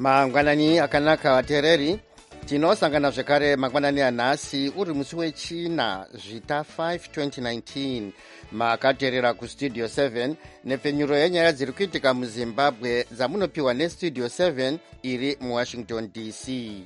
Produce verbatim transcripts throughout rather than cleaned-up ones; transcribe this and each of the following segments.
mangwanani akanaka vateereri, tinosangana zvekare mangwanani anhasi uri musi wechina zvita five twenty nineteen. Makateerera kustudio seven nepfenyuro yenyaya dziri kuitika muzimbabwe dzamunopiwa nestudio seven iri muwashington D C.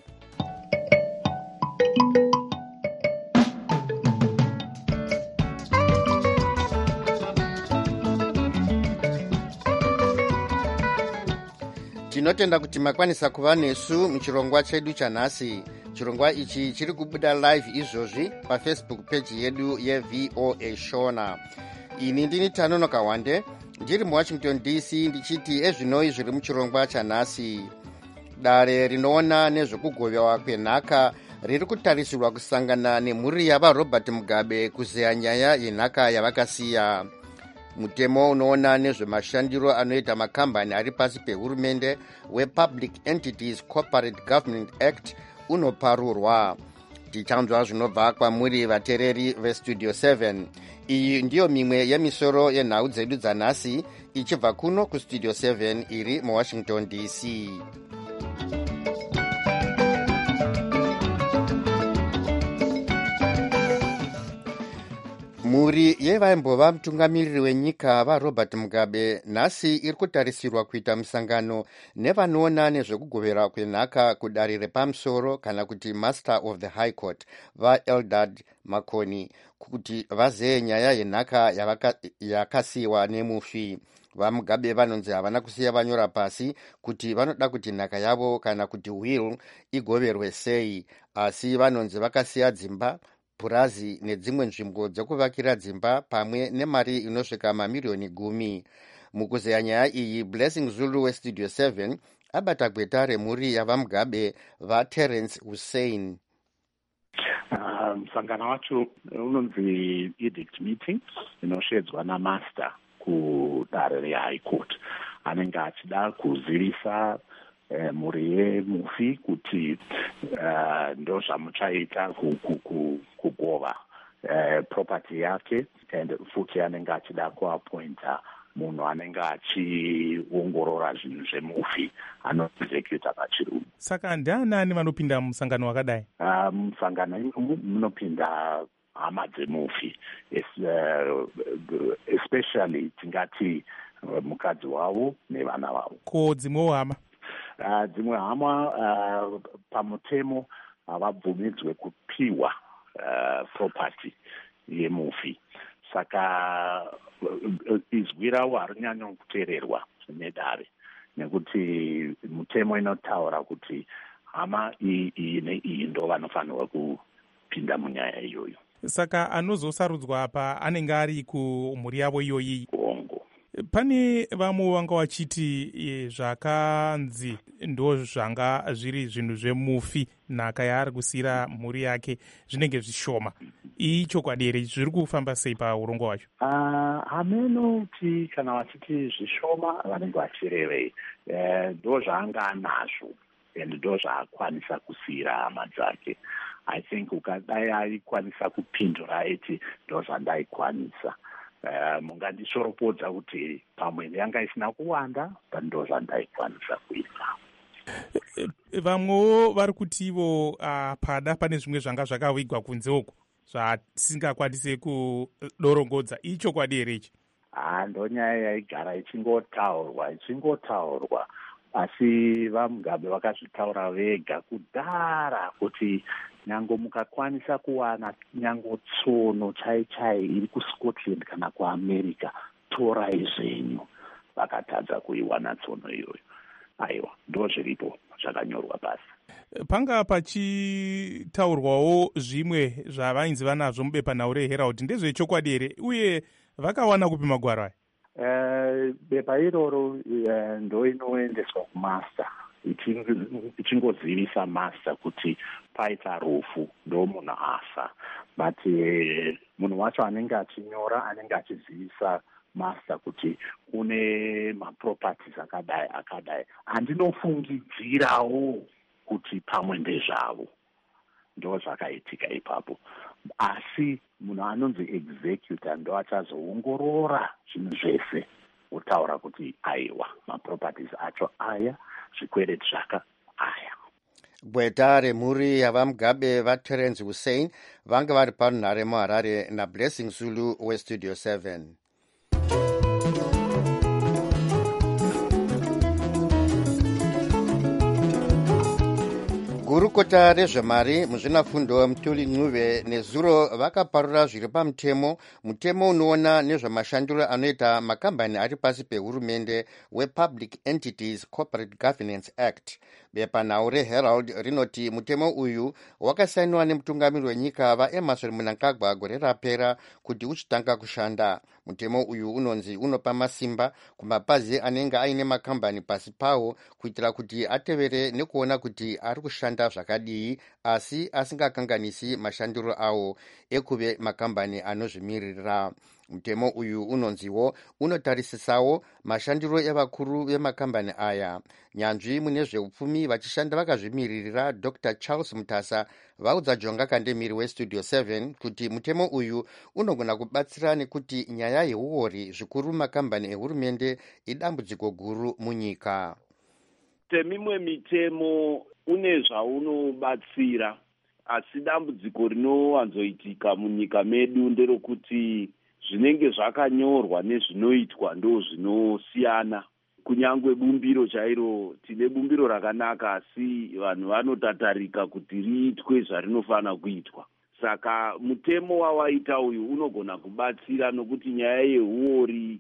Tinotenda kuti makwanisa kuva nesu muchirongwa chedu chanhasi. Chirongwa ichi chiri kubuda live izvozvi pafacebook page yedu yeV O A Shona. Ini ndini Tanono Kawande, ndiri muwashington D C, ndichiti ezvinoi zviri muchirongwa chanhasi. Dare rinoona nezvekugovewa kwenhaka riri kutarisirwa kusangana nemhuri yavaRobert Mugabe kuzeya nyaya yenhaka yavakasiya. Mutemo unoona nezvemashandiro anoita makambani ari pasi pehurumende wePublic Entities Corporate Government Act unoparurwa. Tichanzwa zvinobva kwamuri vateereri vestudio seven. Iyi ndiyo mimwe yemisoro yenhau dzedu dzanhasi ichibva kuno kustudio seven iri muwashington D C. Mhuri yevaimbova mutungamiriri wenyika vaRobert Mugabe nhasi iri kutarisirwa kuita musangano nevanoona nezvekugovera kwenhaka kudare repamusoro kana kuti Master of the High Court vaEldad Makoni kuti vazeye nyaya yenhaka yakasiyiwa nemufi. VaMugabe vanonzi havana kusiya vanyora pasi kuti vanoda kuti nhaka yavo kana kuti will igoverwe sei, asi vanonzi vakasiya dzimba, purazi nedzimwe nzvimbo dzekuvakira dzimba pamwe nemari inosvika mamirioni gumi. Mukuzeya nyaya iyi, Blessing Zulu westudio seven abata gweta remhuri yavaMugabe vaTerence Hussein. Musangano um, wacho unonzi edict meeting inoshedzwa namaster kudare reHigh Court. Anenge achida kuzivisa uh, mhuri yemufi kuti uh, ndo zvamuchaita kugova uh, property yake, and futi anenge achida kuappointa munhu anenge achiongorora zvinhu zvemufi anoexecuta pachirungu. Saka ndianani vanopinda musangano wakadai? Uh, musangano munopinda hama dzemufi, uh, especially tingati uh, mukadzi wavo nevana vavo. Ko dzimwewo hama? Uh, dzimwe hama uh, pamutemo havabvumidzwe kupiwa uh, property yemufi. Saka izwi ravo harinyanya kuteererwa nedare, nekuti mutemo inotaura kuti hama iyi neiyi ndo vanofanirwa kupinda munyaya iyoyo. Saka anozosarudzwa apa anenge ari kumhuri yavo iyoyi? Ongo. Pane vamwe vanga vachiti zvakanzi ndo zvanga zviri zvinhu zvemufi, nhaka yaari kusiyira mhuri yake zvinenge zvishoma. Iyi chokwadi here, zviri kufamba sei paurongo hwacho? Uh, hamenoti kana vachiti zvishoma vanenge vachirevei, ndo uh, zvaanga anazvo and ndo zvaakwanisa kusiyira hama dzake. I think ukadai aikwanisa kupindura aiti ndo zvandaikwanisa. Uh, mungandisoropodza kuti pamwe yanga isina kuwanda, ndo zvandaikwanisa kuita. Vamwewo vari kuti ivo uh, pada pane zvimwe zvanga zvakavigwa kunze uko zvatisingakwanise kudorongodza. Icho kwadi here ichi? Ah, ndo nyaya yaigara ichingotaurwa ichingotaurwa asi vaMugabe vakazvitaura vega kudhara kuti nyango mukakwanisa kuwana nyango tsono chai chai iri kuScotland kana kuAmerica, torai zvenyu. Vakatadza kuiwana tsono iyoyo. Aiwa, ndo zviripo zvakanyorwa pasi. Panga pachitaurwawo zvimwe zvavainzi vanazvo mubepanhau reHerald, ndezvechokwadi here, uye vakawana kupi magwaro aya? Uh, bepa iroro uh, ndo inoendeswa kumaster ichingozivisa master kuti paita rufu ndo munhu afa, but uh, munhu wacho anenge achinyora anenge achizivisa master kuti kune maproperties akadai akadai. Andinofungidzirawo kuti pamwe ndezvavo, ndo zvakaitika ipapo. Asi munhu anonzi executor ndo achazoongorora zvinhu zvese, utaura kuti aiwa maproperties acho aya zvikwereti zvaka aya. Gweta remhuri yavamugabe vaterence hussein vanga vari panhare muharare nablessing zulu westudio seven. gurukota rezvemari muzvinafundo mutuli ncuve nezuro vakaparura zviri pamutemo mutemo unoona nezvemashandiro anoita makambani ari pasi pehurumende wepublic entities corporate governance act. Bepanhau reherald rinoti mutemo uyu wakasainiwa nemutungamiri wenyika vaemerson mnangagwa gore rapera kuti uchitanga kushanda. Mutemo uyu unonzi unopa masimba kumapazi anenge aine makambani pasi pawo kuitira kuti atevere nekuona kuti ari kushanda zvakadii asi asingakanganisi mashandiro awo ekuve makambani anozvimirira. Mutemo uyu unonziwo unotarisisawo mashandiro evakuru vemakambani aya. Nyanzvi mune zveupfumi vachishanda vakazvimiririra dr charles mutasa vaudza jonga kandemiri westudio seven kuti mutemo uyu unogona kubatsira nekuti nyaya yeuori zvikuru makambani ehurumende idambudziko guru munyika. Temimwe mitemo une zvaunobatsira asi dambudziko rinowanzoitika munyika medu nderokuti zvinenge zvakanyorwa nezvinoitwa ndo zvinosiyana. Kunyangwe bumbiro chairo tine bumbiro rakanaka asi vanhu vanotatarika kuti riitwe zvarinofana kuitwa. Saka mutemo wawaita uyu unogona kubatsira nokuti nyaya yeuori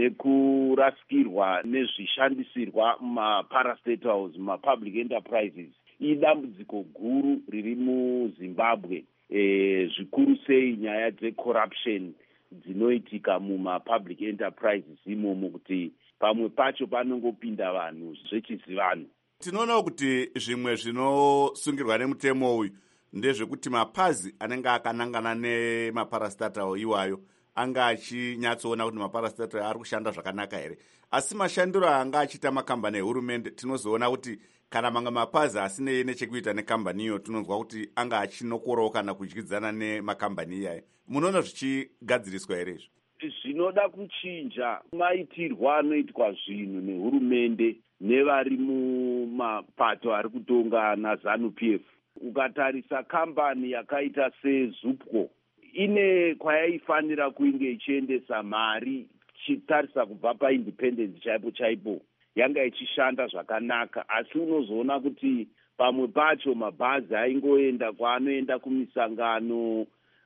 nekurasikirwa nezvishandisirwa mumaparastatals mumapublic enterprises idambudziko guru riri muZimbabwe. E, zvikuru sei nyaya dzecorruption dzinoitika mumapublic enterprises imomo kuti pamwe pacho panongopinda vanhu zvechizivano. Tinoona kuti zvimwe zvinosungirwa nemutemo uyu ndezvekuti mapazi anenge akanangana nemaparastatal iwayo anga achinyatsoona kuti maparastatal ari kushanda zvakanaka here, asi mashandiro anga achiita makambani ehurumende tinozoona kuti kana mamwe mapazi asinei nechekuita nekambani iyo tinonzwa kuti anga achinokorawo kana kudyidzana nemakambani iyayo. Munoona zvichigadziriswa here izvo? Zvinoda kuchinja maitirwa anoitwa zvinhu nehurumende nevari mumapato ari kutonga naZanu P F. Ukatarisa kambani yakaita seZupco ine kwayaifanira kuinge ichiendesa mari chitarisa kubva paindependence chaipo chaipo yanga ichishanda zvakanaka, asi unozoona kuti pamwe pacho mabhazi aingoenda kwaanoenda kumisangano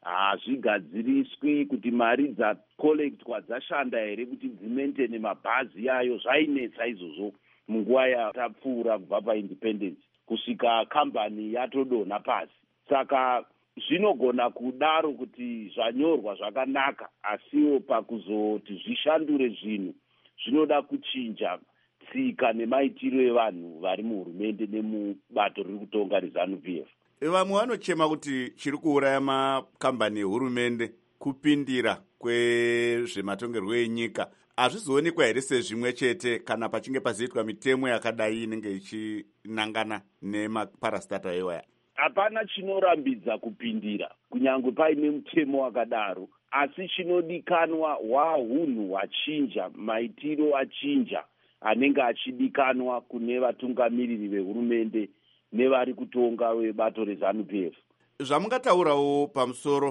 hazvigadziriswi kuti mari dzakolektwa dzashanda here kuti dzimentene mabhazi yayo. Zvainetsa izvozvo munguva yatapfuura kubva paindependence kusvika kambani yatodonha pasi. Saka zvinogona kudaro kuti zvanyorwa zvakanaka asiwo pakuzoti zvishandure zvinhu zvinoda kuchinja tsika nemaitiro evanhu vari muhurumende nemubato riri kutonga reZanu P F. Vamwe vanochema kuti chiri kuuraya makambani ehurumende kupindira kwezvematongerwo enyika. Hazvizoonekwa here sezvimwe chete kana pachinge pazoitwa mitemo yakadai inenge ichinangana nemaparastatal iwaya? Hapana chinorambidza kupindira kunyangwe paine mutemo wakadaro, asi chinodikanwa hwaunhu hwachinja, maitiro achinja anenge achidikanwa kune vatungamiriri vehurumende nevari kutonga vebato reZanu P F. Zvamungataurawo pamusoro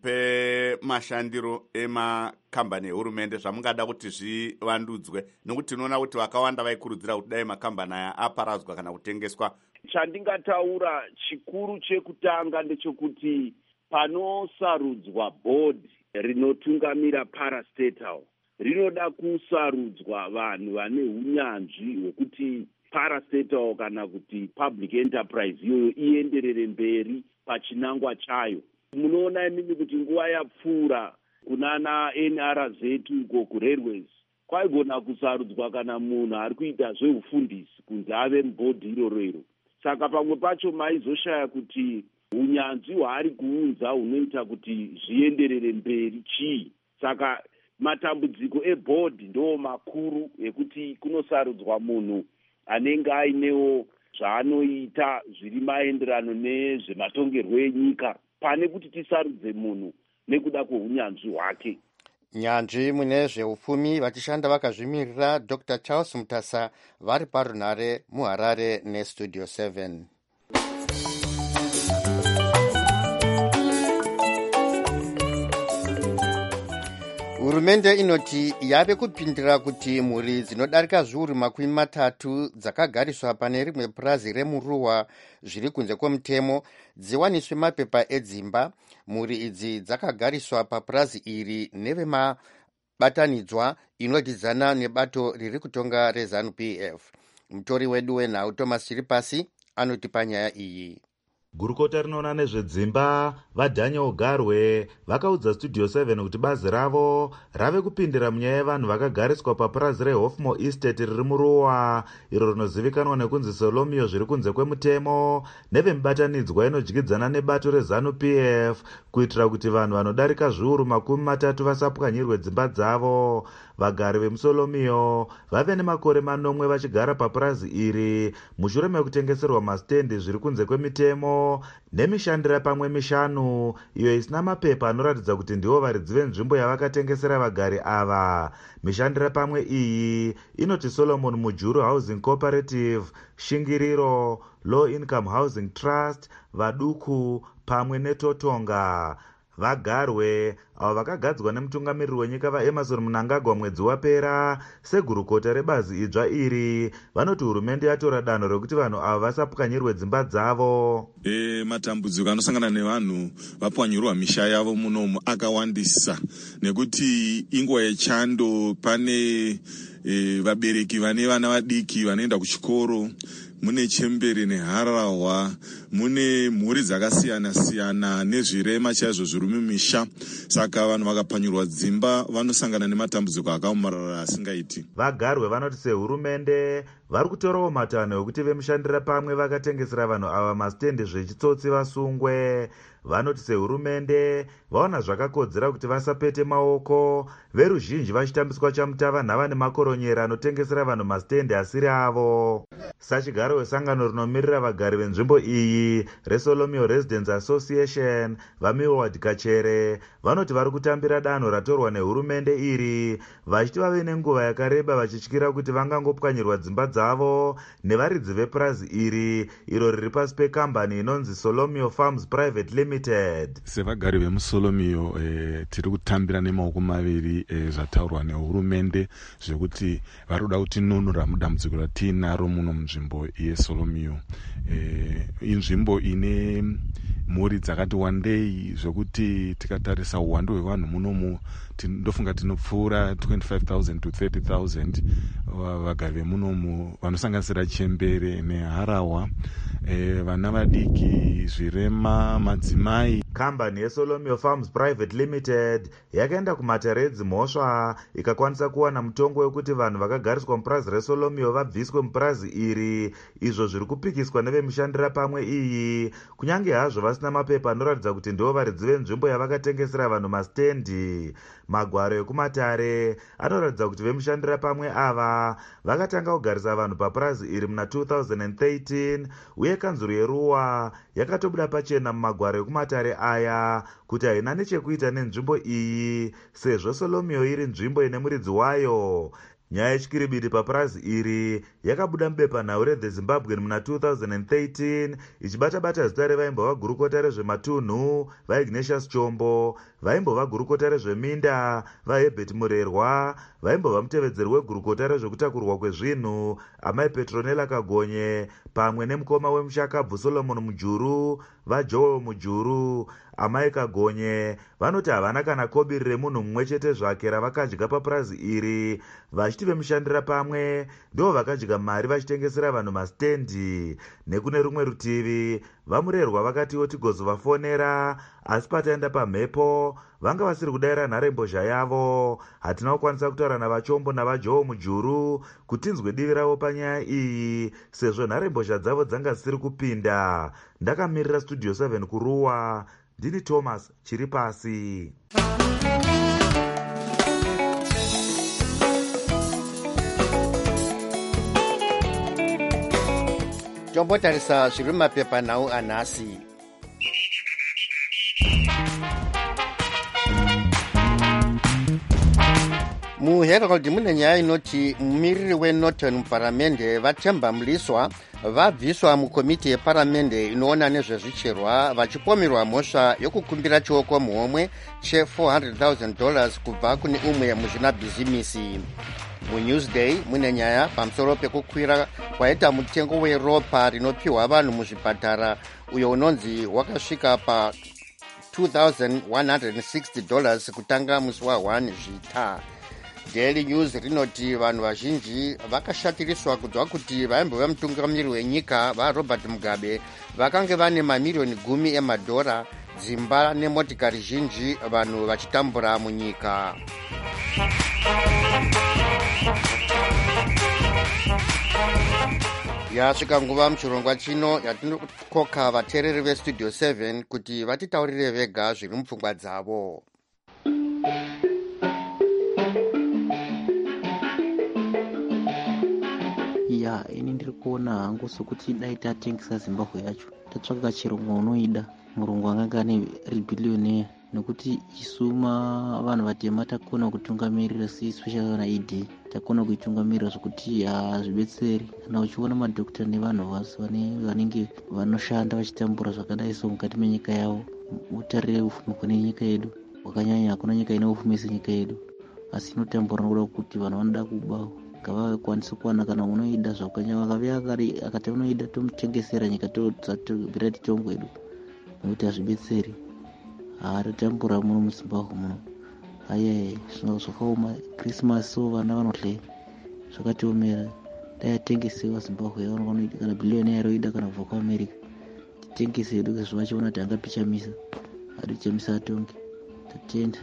pemashandiro emakambani ehurumende zvamungada kuti zvivandudzwe, nokuti tinoona kuti vakawanda vaikurudzira kuti dai makambani aya aparadzwa kana kutengeswa. Chandingataura chikuru chekutanga ndechekuti panosarudzwa bhodhi rinotungamira parastatal rinoda kusarudzwa vanhu vane unyanzvi hwekuti parastatal kana kuti public enterprise iyoyo ienderere mberi pachinangwa chayo. Munoona imimi kuti nguva yapfuura kunana N R zetu uko kuRailways kwaigona kusarudzwa kana munhu ari kuita zveufundisi kunzi ave mubhodhi iroro iro. Saka pamwe pacho maizoshaya kuti unyanzvi hwaari kuunza hunoita kuti zvienderere mberi chii. Saka matambudziko ebhodhi ndo makuru ekuti kunosarudzwa munhu anenge ainewo zvaanoita zviri maenderano nezvematongerwo enyika pane kuti tisarudze munhu nekuda kweunyanzvi hwake. nyanzvi mune zveupfumi vachishanda vakazvimirira dr Charles Mutasa vari parunhare muHarare nestudio seven. Hurumende inoti yave kupindira kuti mhuri dzinodarika zviuru makumi matatu dzakagariswa pane rimwe purazi remuruwa zviri kunze kwemutemo dziwaniswe mapepa edzimba. Mhuri idzi dzakagariswa papurazi iri nevemabatanidzwa inodyidzana nebato riri kutonga reZANU P F. Mutori wedu wenhau Thomas Chiripasi anoti panyaya iyi. Gurukota rinoona nezvedzimba vaDaniel Garwe vakaudza Studio seven kuti bazi ravo rave kupindira munyaya yevanhu vakagariswa papurazi reHofmo Estate riri muruwa iro rinozivikanwa nekunzi Solomio zviri kunze kwemutemo nevemibatanidzwa inodyidzana nebato reZANU P F kuitira kuti vanhu vanodarika zviuru makumi matatu vasapwanyirwe dzimba dzavo. Vagari vemuSolomio vave nemakore manomwe vachigara papurazi iri mushure mekutengeserwa masitendi zviri kunze kwemitemo nemishandira pamwe mishanu iyo isina mapepa anoratidza kuti ndivo varidzi venzvimbo yavakatengesera vagari ava. Mishandira pamwe iyi inoti Solomon Mujuru Housing Cooperative, Shingiriro Low Income Housing Trust, Vaduku pamwe neTotonga. Vagarwe avo vakagadzwa nemutungamiriri wenyika vaEmerson Mnangagwa mwedzi wapera segurukota rebazi idzva iri vanoti hurumende yatora danho rekuti vanhu ava vasapwanyirwe dzimba dzavo. E, matambudziko anosangana nevanhu vapwanyirwa misha yavo munomu akawandisa nekuti inguva yechando pane e, vabereki vane vana vadiki vanoenda kuchikoro, mune chembere neharahwa, mune mhuri dzakasiyana siyana nezvirema chaizvo zviri mumisha. Saka vanhu vakapwanyirwa dzimba vanosangana nematambudziko akaomarara asingaiti. Vagarwe vanoti sehurumende vari kutorawo matanho ekuti vemushandira pamwe vakatengesera vanhu ava masitendi zvechitsotsi vasungwe. Vanoti sehurumende vaona zvakakodzera kuti vasapete maoko, veruzhinji vachitambiswa chamutava nhava nemakoronyera anotengesera vanhu masitendi asiri avo. Sachigaro wesangano rinomirira vagari venzvimbo iyi reSolomio Residents Association vaMilward Kachere vanoti vari kutambira danho ratorwa nehurumende iri vachiti vave nenguva yakareba vachityira kuti vangangopwanyirwa dzimba dzavo nevaridzi vepurazi iri iro riri pasi pekambani inonzi Solomio Farms Private Limited. Sevagari vemuSolomio eh, tiri kutambira nemaoko maviri eh, zvataurwa nehurumende zvekuti vari kuda kuti nunura mudambudziko ratinaro muno munzvimbo yeSolomio. Eh, inzvimbo ine mhuri dzakati wandei zvekuti tikatarisa uwandu hwevanhu munomu ndofunga tinopfuura twenty-five thousand to thirty thousand vagari vemunomu vanosanganisira chembere neharahwa, eh, vana vadiki, zvirema, madzimai. Kambani yeSolomio Farms Private Limited yakaenda kumataredzi mhosva ikakwanisa kuwana mutongo wekuti vanhu vakagariswa mupurazi reSolomio vabviswe mupurazi iri, izvo zviri kupikiswa nevemushandira pamwe iyi kunyange hazvo vasina mapepa anoratidza kuti ndivo varidzi venzvimbo yavakatengesera vanhu masitendi. Magwaro ekumatare anoratidza kuti vemushandira pamwe ava vakatanga kugarisa vanhu papurazi iri muna two thousand thirteen uye kanzuro yeruwa yakatobuda pachena mumagwaro ekumatare aya kuti haina nechekuita nenzvimbo iyi sezvo Solomio iri nzvimbo ine muridzi wayo. Nyaya yechikiribidi papurazi iri yakabuda mubepanhau reThe Zimbabwean muna two thousand thirteen ichibata-bata zita revaimbova gurukota rezvematunhu vaIgnatius Chombo, vaimbova gurukota rezveminda vaHerbert Murerwa, vaimbova mutevedzeri wegurukota rezvekutakurwa kwezvinhu amai Petronella Kagonye pamwe nemukoma wemushakabvu Solomon Mujuru vaJoel Mujuru. Amai Kagonye vanoti havana kana kobiri remunhu mumwe chete zvake ravakadya papurazi iri, vachiti vemushandira pamwe ndivo vakadya mari vachitengesera vanhu masitendi. Nekune rumwe rutivi vaMurerwa vakatiwo tigozovafonera asi pataenda pamhepo vanga vasiri kudayira nharembozha yavo. Hatina kukwanisa kutaura navaChombo navaJoel Mujuru kuti tinzwe divi ravo panyaya iyi sezvo nharembozha dzavo dzanga dzisiri kupinda. Ndakamirira Studio seven kuruwa, ndini Thomas Chiripasi. tombotarisa zviri mumapepanhau anhasi. muherald mune nyaya inoti mumiriri wenorton muparamende vatemba mliswa vabviswa mukomiti yeparamende inoona nezvezvicherwa vachipomerwa mhosva yokukumbira chioko muhomwe che four hundred thousand dollars kubva kune umwe muzvinabhizimisi. munewsday mune nyaya pamusoro pekukwira kwaita mutengo weropa rinopiwa vanhu muzvipatara uyo unonzi wakasvika pa two thousand one hundred sixty dollars kutanga musi wa one zvita. Daily News rinoti vanhu vazhinji vakashatiriswa kunzwa kuti vaimbova mutungamiri wenyika vaRobert Mugabe vakange vane mamiliyoni gumi emadhora, dzimba nemotikari zhinji, vanhu vachitambura munyika. Yasvika nguva muchirongwa chino yatinokoka vateereri vestudio seven kuti vatitaurire vega zviri mupfungwa dzavo. Ya ini ndiri kuona hangu sokuti dai tatengesa Zimbabwe yacho tatsvaka chirongwa unoida murungu anganga ane ribhiliyoni, nekuti isuma vanhu vatema takona kutungamirira si special kana E D takona kuitungamirira zvokuti hazvibetseri. Kana uchiona madhokita nevanhu vasi vanenge vanoshanda vachitambura zvakadai so mukati menyika yavo, utarire ufumi kune nyika yedu wakanyanya. Hakuna nyika ine ufumi senyika yedu, asi inotambura nokuda kuti vanhu vanoda kuba ngavakwanise kuwana kana unoida zvakanyanya. Vakavia akati unoida tomutengesera nyika tobvira titongo yedu, nokuti hazvibetseri. Hatotambura muno muZimbabwe muno. Aye zvakaoma Christmas so vana vanohle zvakatiomera. Dai atengesewa Zimbabwe vanoita kana bhiliyoni yaroida kana kubva kuAmerica titengese hedu kezvo vachiona kuti angapichamisa atichamisa atonge tatenda.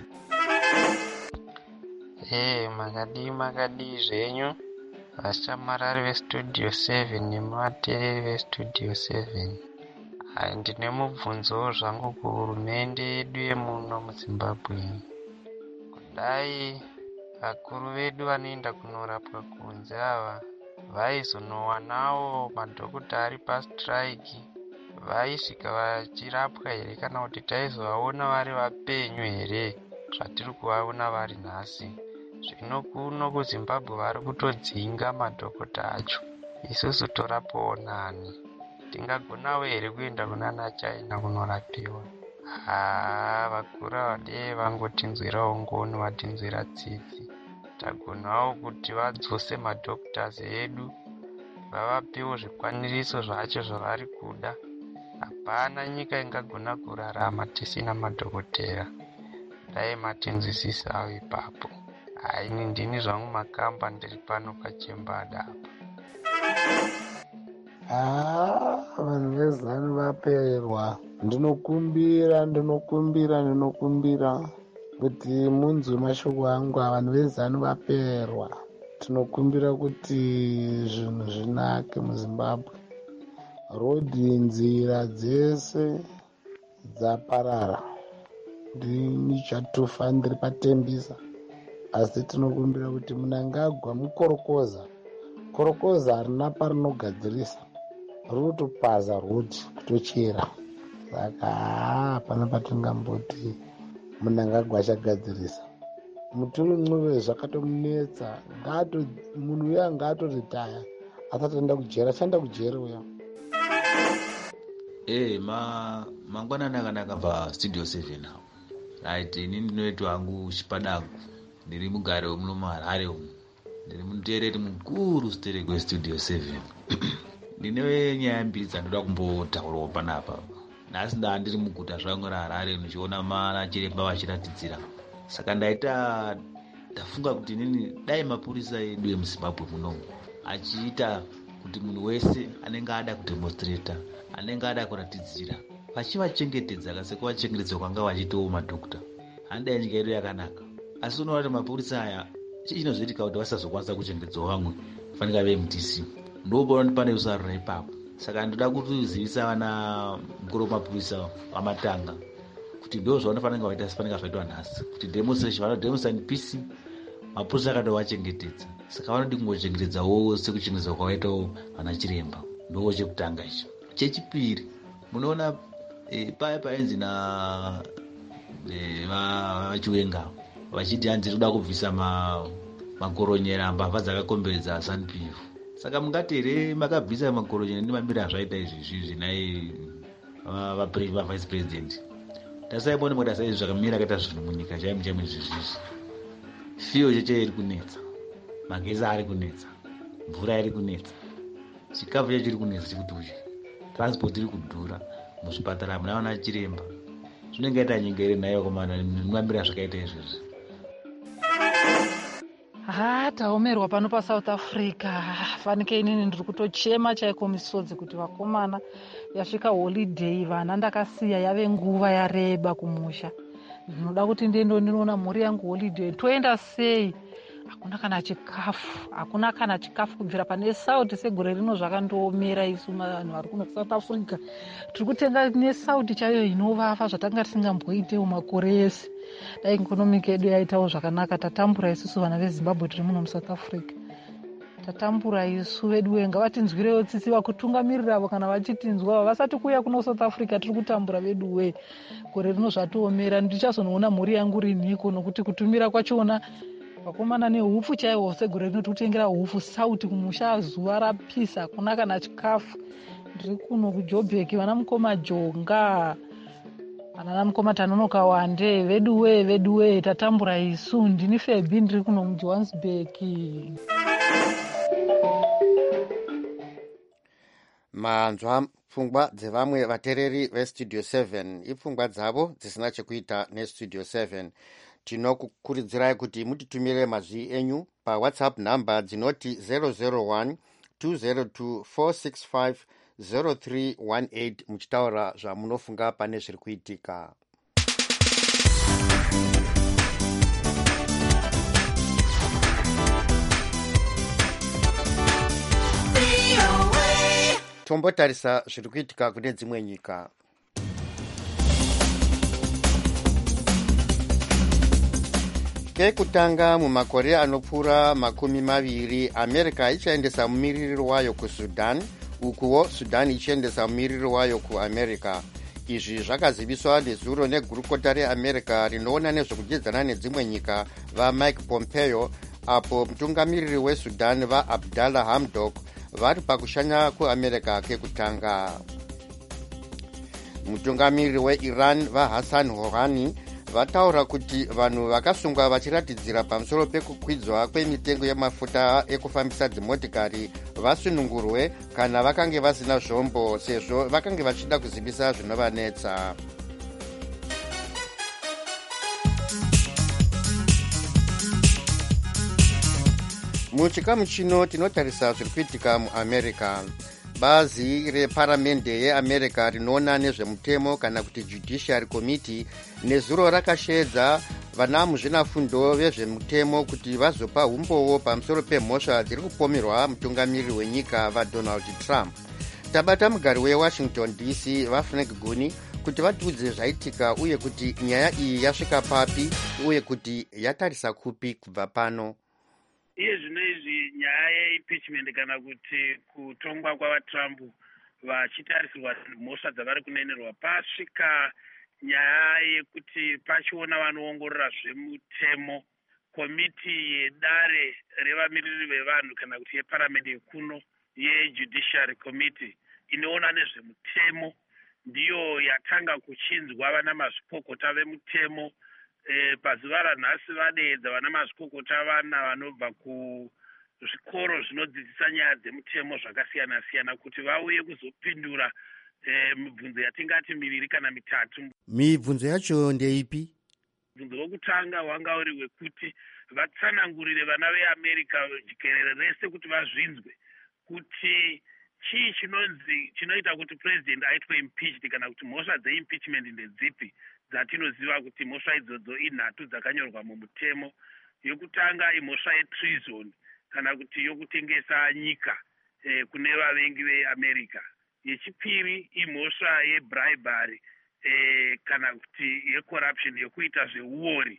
Hey, makadi makadi zvenyu vashamarari vestudio seven nemateereri vestudio seven. Hai, ndine mubvunzo zvangu kuhurumende yedu yemuno muZimbabwe. Kudai vakuru vedu vanoenda kunorapwa kunze ava vaizonowanawo madhokota ari pastrike, vaisvika vachirapwa here kana kuti taizovaona vari vapenyu here zvatiri kuvaona vari nhasi? Zvino kuno kuZimbabwe vari kutodzinga madhokota acho, isusu torapawo nani? Tingagonawo here kuenda kunana China kunorapiwa? Haa, vakuru vade vangotinzwirawo ngoni, vatinzwira tsitsi. Tagonawo kuti vadzose madhoktors edu, vavapewo zvikwaniriso zvacho zvavari kuda. Hapana nyika ingagona kurarama tisina madhokotera. Dai matinzwisisawo ipapo. Haini ndini zvangu Makamba, ndiri pano paChembada apa. Ah, vanhu vezanu vapererwa. Ndinokumbira, ndinokumbira, ndinokumbira kuti munzwe mashoko angu. Vanhu vezanu vapererwa. Tinokumbira kuti zvinhu zvinake muZimbabwe. Rodhi, nzira dzese dzaparara. Ndini chatufa ndiri patembisa, asi tinokumbira kuti munangagwa mukorokoza. Korokoza harina parinogadzirisa, rinotopaza rodhi kutochera. Saka hapana patingamboti munangagwa achagadzirisa. Muturu Ncube zvakatomunetsa, munhu uya ngaatoritaya asati aenda kujera. Chaenda kujera uya. Eh, ma mangwanani akanaka pastudio seven apo. Right, ini ndinoitwa hangu Chipadagu, ndiri mugare wemuno muHarare umu, ndiri muteereri mukuru stere kwestudio seven. Ndine nyaya mbiri dzandoda kumbotaurawo panapa. Nhasi ndaa ndiri muguta zvangu raHarare ndichiona mana chiremba vachiratidzira. Saka ndaita ndafunga kuti nini dai mapurisa edu emuZimbabwe muno achiita kuti munhu wese anenge ada kudemonstrata, anenge ada kuratidzira, vachivachengetedza kasekuvachengetedza kwanga vachitowo madhokota, handai nyika yedu yakanaka. Asi unoona kuti mapurisa aya chinozoitika kuti vasazokwanisa kuchengetedza vamwe fanika veM T C. Ndopaona kuti pane usarura ipapo. Saka ndoda kutizivisa vana mukuru wemapurisa vamatanga kuti ndo zvavanofanira kuita sifanika zvaitwa nhasi, kuti demonstration vanodemonstrate peace, mapurisa akatovachengetedza. Saka vanodi kungochengetedzawo sekuchengetedza kwavaitawo vana chiremba. Ndo chekutanga icho. Chechipiri, munoona e, paya paenzi na e, vachiwenga vachiti hanzi kuda kubvisa ma makoronyera mbavha dzakakomberedza ZANU-P F. Saka mungati here makabvisa makoronyera nemabira azvaita izvizvi zvinai vavice president. Tasaibone kuti asaizvi zvakamira akaita zvinhu munyika chaimo chaimo izvizvizvi. Fiyo cheche iri kunetsa, magezi ari kunetsa, mvura iri kunetsa, chikafu chacho chiri kunetsa chikuti transport iri kudhura, muzvipatara munaona chiremba. Zvinenge yaita nyika iri nayo komana nemabira zvakaita izvizvi. Ha, taomerwa pano paSouth Africa. Fanike inini ndiri kutochema chaiko misodzi kuti vakomana yasvika holiday vana ndakasiya yave nguva yareba kumusha. Ndinoda kuti ndiendo ndinoona mhuri yangu holiday. Toenda sei? Hakuna kana chikafu. Hakuna kana chikafu kubvira pane South segore rino zvakandoomera isu vanhu vari kuno South Africa. Tiri kutenga neSouth chayo inovafa zvatanga tisingamboitewo makore ese. Dai ikonomiki yedu yaitawo zvakanaka. Tatambura isusu vana veZimbabwe tiri muno muSouth Africa. Tatambura isu vedu wenga vatinzwirewo tsitsi vakutungamirira avo kana vachitinzwa vasati kuuya kuno South Africa tiri kutambura vedu we. Gore rino zvatoomera ndichazonoona mhuri yangu riniko nokuti kutumira kwachona vakomana nehufu chaiwo segore rino tikutengera hufu South kumusha zuva rapisa hakuna kana chikafu. Ndiri kuno kuJoburg vana mukoma Jonga. Vana mukoma Tanonoka Wande vedu we vedu we tatambura isu. Ndini Febi ndiri kuno muJohannesburg. manzwa pfungwa dzevamwe vatereri vestudio seven ipfungwa dzavo dzisina chekuita nestudio seven. Tinokukuridzirai kuti mutitumire mazwi enyu pawhatsapp namba dzinoti zero zero one two zero two four six five zero three one eight muchitaura zvamunofunga pane zviri kuitika. Tombotarisa zviri kuitika kune dzimwe nyika. Kekutanga mumakore anopfuura makumi maviri America ichaendesa mumiriri wayo kuSudan, ukuwo Sudan ichiendesa mumiriri wayo kuAmerica. Izvi zvakaziviswa nezuro negurukota reAmerica rinoona nezvekudyedzana nedzimwe nyika vaMike Pompeo, apo mutungamiriri weSudan vaAbdallah Hamdok vari pakushanya kuAmerica kekutanga. Mutungamiriri weIran vaHassan Rouhani vataura kuti vanhu vakasungwa vachiratidzira pamusoro pekukwidzwa kwemitengo yemafuta ekufambisa dzimotikari vasunungurwe kana vakange vasina zvombo sezvo vakange vachida kuzivisa zvinovanetsa. Muchikamu chino tinotarisa zviri kuitika muAmerica. Bazi reparamende yeAmerica rinoona nezvemutemo kana kuti Judiciary Committee nezuro rakashedza vana muzvinafundo vezvemutemo kuti vazopa umbowo pamusoro pemhosva dziri kupomerwa mutungamiriri wenyika vaDonald Trump. Tabata mugari weWashington D C vaFrank Guni kuti vatiudze zvaitika uye kuti nyaya iyi yasvika papi uye kuti yatarisa kupi kubva pano. Iye zvinezvi nyaya yeimpeachment kana kuti kutongwa kwavaTrump vachitarisirwa mhosva dzavari kunenerwa pasvika nyaya yekuti pachiona vanoongorora zvemutemo komiti yedare revamiriri vevanhu kana kuti yeparamende kuno yeJudiciary Committee inoona nezvemutemo ndiyo yatanga kuchinzwa vana mazvikokota vemutemo. E, pazuva ranhasi vadeedza vana mazvikokota vana vanobva kuzvikoro zvinodzidzisa nyaya dzemutemo zvakasiyana siyana kuti vauye kuzopindura e, mibvunzo yatingati miviri kana mitatu. Mibvunzo yacho ndeipi? Mubvunzo wokutanga wanga uri wekuti vatsanangurire vana veAmerica jikerere rese kuti vazvinzwe kuti chii chinonzi chinoita kuti president aitwe impeached kana kuti mhosva dzeimpeachment ndedzipi dzatinoziva kuti mhosva idzodzo inhatu dzakanyorwa mumutemo. Yokutanga imhosva yetreason kana kuti yokutengesa nyika eh, kune vavengi veAmerica. Yechipiri imhosva yebribery eh, kana kuti yecorruption yekuita zveuori.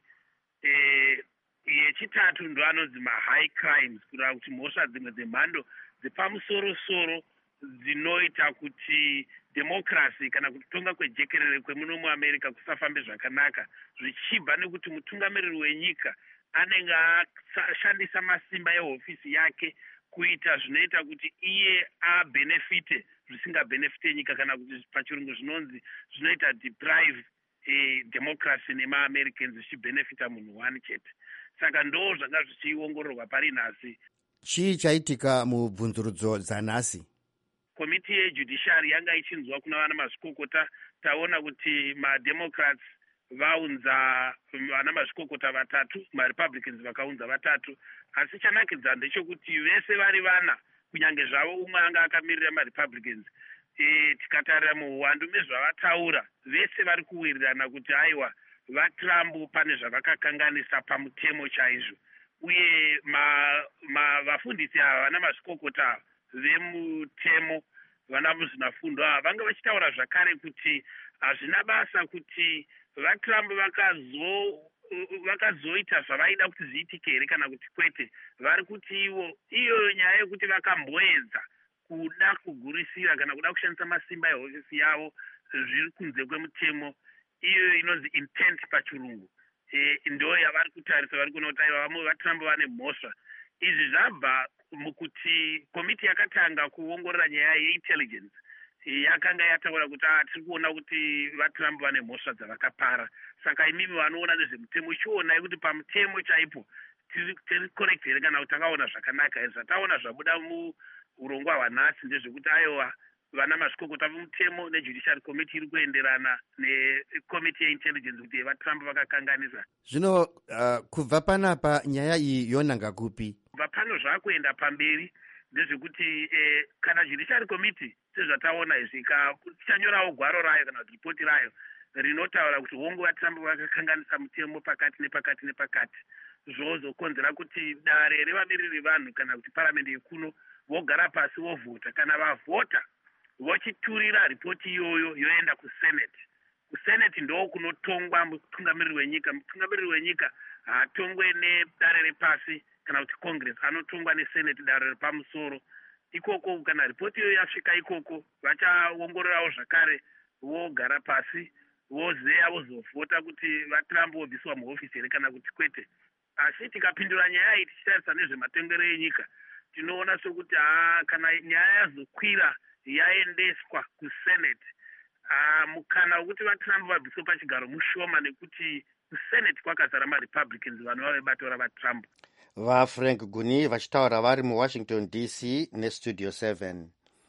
Eh, yechitatu ndo anonzi mahigh crimes kureva kuti mhosva dzimwe dzemhando dzepamusoro-soro dzinoita kuti democracy kana kuti kutonga kwejekerere kwemuno muAmerica kusafambe zvakanaka zvichibva nekuti mutungamiriri wenyika anenge ashandisa masimba ehofisi yake kuita zvinoita kuti iye abhenefite zvisingabhenefite nyika, kana kuti pachirungu zvinonzi zvinoita deprive eh, democracy nemaamericans zvichibhenefita munhu one chete. Saka ndo zvanga zvichiongororwa pari nhasi. Chii chaitika mubvunzurudzo dzanhasi? Komiti yejudiciary yanga ichinzwa kuna vana mazvikokota. Taona kuti mademocrats vaunza vana mazvikokota vatatu, marepublicans vakaunza vatatu, asi chanakidza ndechekuti vese vari vana, kunyange zvavo umwe anga akamirira marepublicans, e, tikatarira muhwandu mezvavataura vese vari kuwirirana kuti aiwa vaTrump pane zvavakakanganisa pamutemo chaizvo, uye ma, ma, vafundisi ava vana mazvikokota vemutemo vana muzvinafundo ava vanga vachitaura zvakare kuti hazvina basa kuti vaTrump vakazo vakazoita zvavaida kuti zviitike here kana kuti kwete. Vari kuti ivo iyo nyaya yekuti vakamboedza kuda kugurisira kana kuda kushandisa masimba ehofisi yavo zviri kunze kwemutemo, iyo inonzi intent pachirungu, e, ndo yavari kutarisa. Vari kuona kuti vamwe vaTrump vane mhosva. Izvi zvabva mukuti komiti yakatanga kuongorora nyaya yeintelligence yakanga yataura kuti tiri kuona kuti vaTrump vane mhosva dzavakapara. Saka imimi vanoona nezvemutemo ichionai kuti pamutemo chaipo tiri correct here kana kuti takaona zvakanaka here. Zvataona zvabuda muurongwa hwanhasi ndezvekuti aiwa vana mazvikokota vemutemo nejudiciary committee iri kuenderana nekomiti yeintelligence kuti vaTrump vakakanganisa. Zvino uh, kubva panapa nyaya iyi yonanga kupi? Kubva pano zvaakuenda pamberi ndezvekuti eh, kana judiciary committee sezvataona izvi ichanyorawo gwaro rayo kana kuti ripoti rayo rinotaura kuti hongu vaTrump vakakanganisa mutemo pakati nepakati nepakati, zvozokonzera kuti dare revamiriri vanhu kana kuti paramendi yekuno vogara pasi vovhota. Kana vavhota vochiturira ripoti iyoyo yoenda kusenate. Kusenate ndo kunotongwa mutungamiriri wenyika. Mutungamiriri wenyika haatongwe nedare repasi kana kuti congress, anotongwa nesenate, dare repamusoro. Ikoko kana ripoti iyoyo yasvika ikoko vachaongororawo zvakare, vogara pasi vozeya vozovhota kuti vaTrump vobviswa muhofisi here kana kuti kwete. Asi tikapindura nyaya iyi tichitarisa nezvematengero enyika, tinoona sokuti haa kana nyaya yazokwira yaendeswa kusenate, mukana wekuti vaTrump vabviswe pachigaro mushoma, nekuti kusenate kwakazara marepublicans vanova vebato ravaTrump. VaFrank Guni vachitaura vari muWashington D C nestudio seven.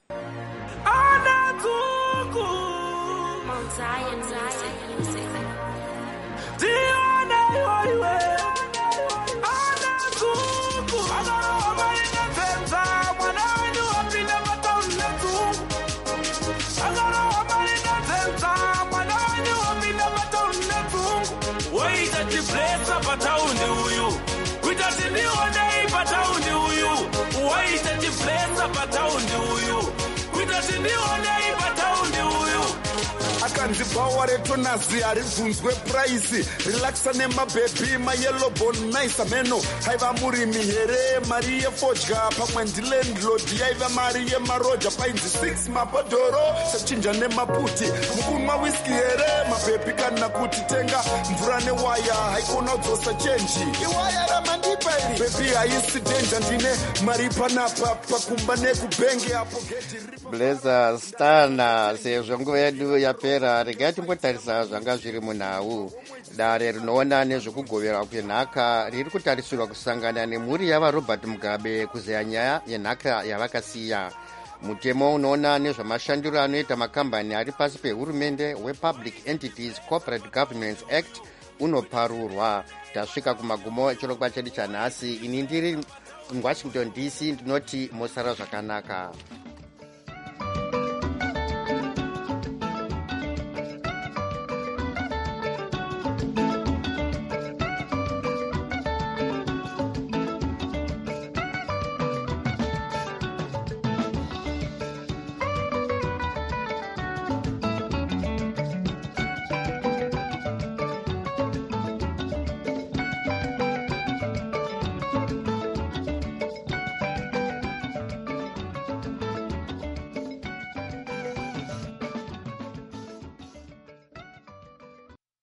akanzi bhawa retonazi haribvunzwe praisi, relaxa nemabhebhi mayellow nice ameno. Haiva murimi here mari yefodya, pamwe ndilandlord yaiva mari yemaroja. Painzi six mabhodhoro sachinja nemaputi, mukunwa whisky here mabhebhi kana kuti tenga mvura newaya haikona kudzosa chenji. Iwaya ramandipa iri bhebhi haisi denja, ndine mari panapa pakumba nekubhenge apo geti. Blazer Stana, sezvo nguva yedu yapera, regai timbotarisa zvanga zviri munhau. Dare rinoona nezvekugovera kwenhaka riri kutarisirwa kusangana nemhuri yavaRobert Mugabe kuzeya nyaya yenhaka yavakasiya. Mutemo unoona nezvamashandiro anoita makambani ari pasi pehurumende wePublic Entities Corporate Governance Act unoparurwa. Tasvika kumagumo echirongwa chedu chanhasi. Ini ndiri Washington D C, ndinoti mosara zvakanaka.